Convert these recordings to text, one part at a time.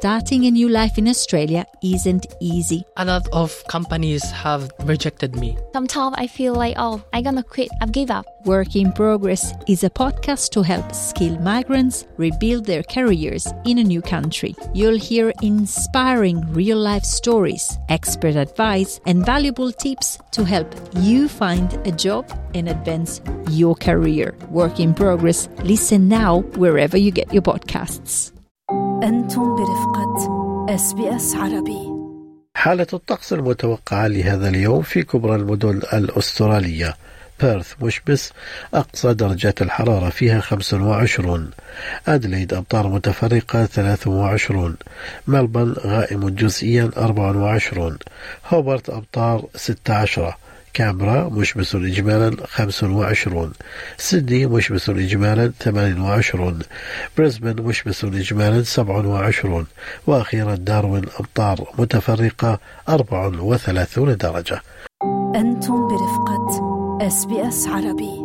Starting a new life in Australia isn't easy. A lot of companies have rejected me. Sometimes I feel like, I'm gonna quit, I've give up. Work in Progress is a podcast to help skilled migrants rebuild their careers in a new country. You'll hear inspiring real-life stories, expert advice, and valuable tips to help you find a job and advance your career. Work in Progress. Listen now wherever you get your podcasts. أنتم برفقة SBS عربي. حالة الطقس المتوقعة لهذا اليوم في كبرى المدن الأسترالية: بيرث مشمس، أقصى درجات الحرارة فيها 25. أدليد أمطار متفرقة 23. ملبورن غائم جزئيا 24. هوبرت أمطار 16. كامبرا مشمس إجمالا 25. سيدني مشمس إجمالا 28. بريسبن مشمس إجمالا 27. وأخيرا داروين أمطار متفرقة 34 درجة. أنتم برفقة SBS عربي.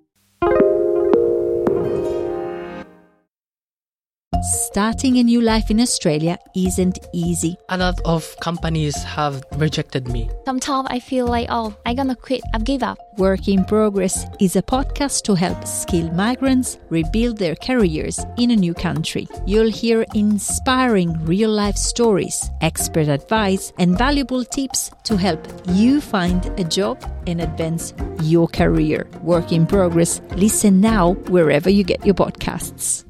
Starting a new life in Australia isn't easy. A lot of companies have rejected me. Sometimes I feel like, I'm gonna quit, I've give up. Work in Progress is a podcast to help skilled migrants rebuild their careers in a new country. You'll hear inspiring real-life stories, expert advice, and valuable tips to help you find a job and advance your career. Work in Progress. Listen now wherever you get your podcasts.